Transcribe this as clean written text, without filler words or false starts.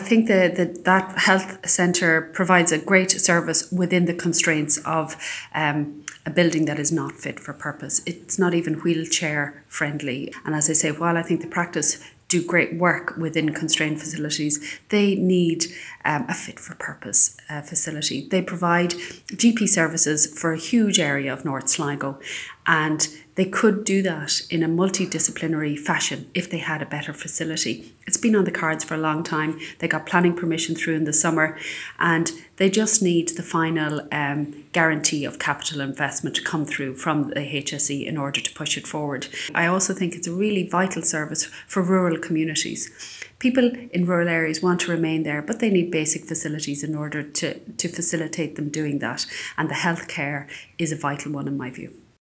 think that health centre provides a great service within the constraints of a building that is not fit for purpose. It's not even wheelchair friendly. And as I say, while I think the practice do great work within constrained facilities, they need a fit for purpose facility. They provide GP services for a huge area of North Sligo, and they could do that in a multidisciplinary fashion if they had a better facility. It's been on the cards for a long time. They got planning permission through in the summer, and they just need the final guarantee of capital investment to come through from the HSE in order to push it forward. I also think it's a really vital service for rural communities. People in rural areas want to remain there, but they need basic facilities in order to facilitate them doing that. And the healthcare is a vital one in my view.